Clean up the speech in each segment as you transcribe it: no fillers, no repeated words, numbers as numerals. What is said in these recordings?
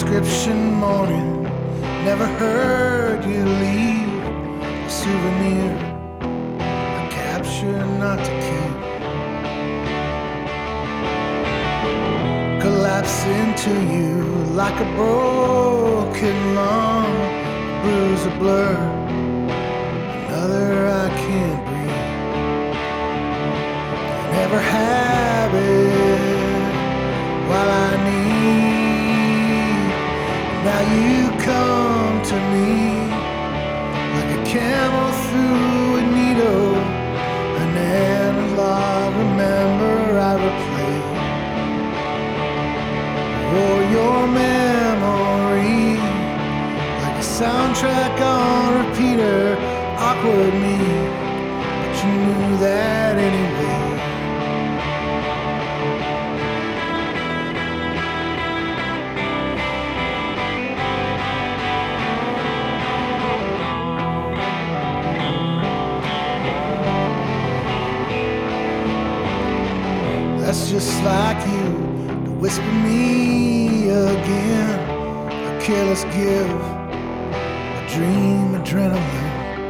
prescription morning. Never heard you leave a souvenir, a capture not to keep. Collapse into you like a broken lung, a bruise, a blur, another I can't breathe. I never have it while I need. Now you come to me like a camel through a needle, an analog. Remember I replay, or your memory like a soundtrack on repeater. Awkward me, but you knew that anyway. That's just like you to whisper me again, a careless give, a dream adrenaline.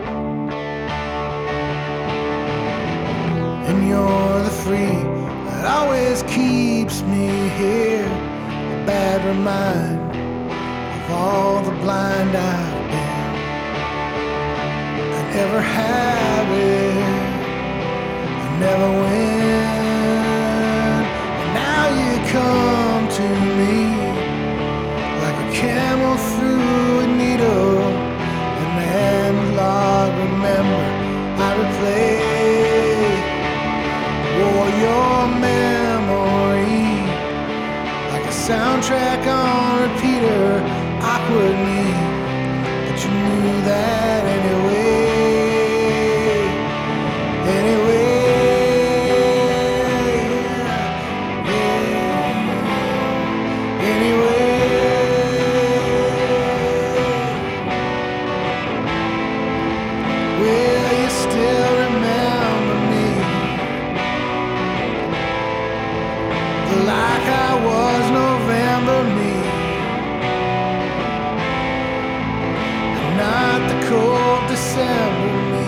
And you're the free that always keeps me here, a bad reminder of all the blind I've been. I never have it, I never win. Now you come to me like a camel through a needle, an analog. Remember I replay, or your memory like a soundtrack on repeater. Awkward me, but you knew that anyway. Like I was November me, and not the cold December me.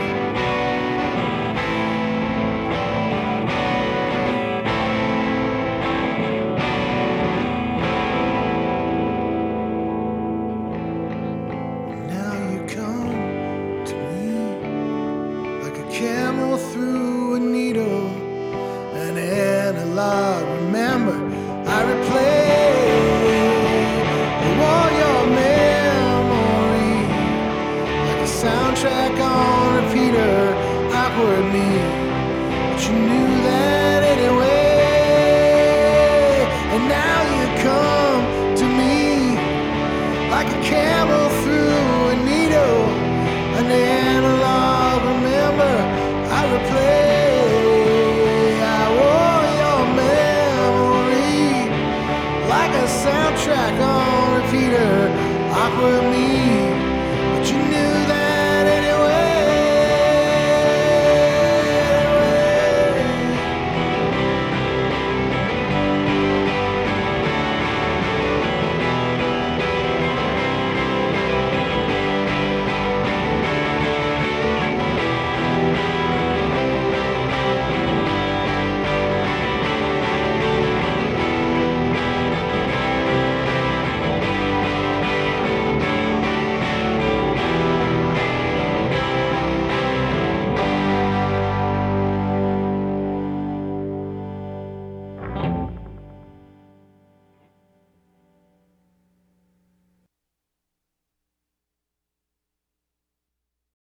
Now you come to me like a camel through a needle, an analog. Remember I replay, all your memory like a soundtrack on repeater. Awkward me, but you knew that anyway. And now you come to me like a camel through a needle, an analog. Remember I replay. Soundtrack on repeater. Awkward me,